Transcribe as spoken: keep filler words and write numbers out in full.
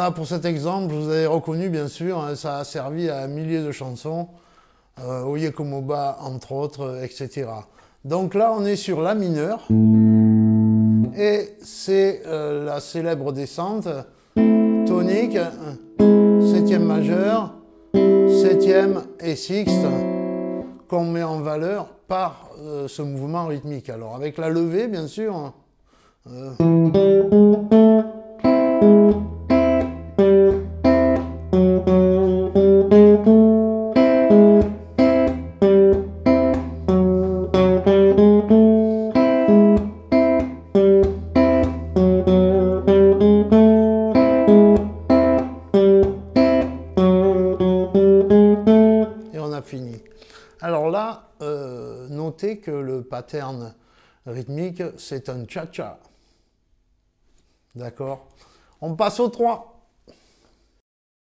Voilà, pour cet exemple, vous avez reconnu, bien sûr, hein, ça a servi à un millier de chansons, euh, Oye Como Va, entre autres, et cetera. Donc là, on est sur la mineure, et c'est euh, la célèbre descente tonique, septième majeur, septième et sixte, qu'on met en valeur par euh, ce mouvement rythmique. Alors avec la levée, bien sûr, euh, et on a fini. Alors là, euh, notez que le pattern rythmique, c'est un cha-cha. D'accord? On passe au trois.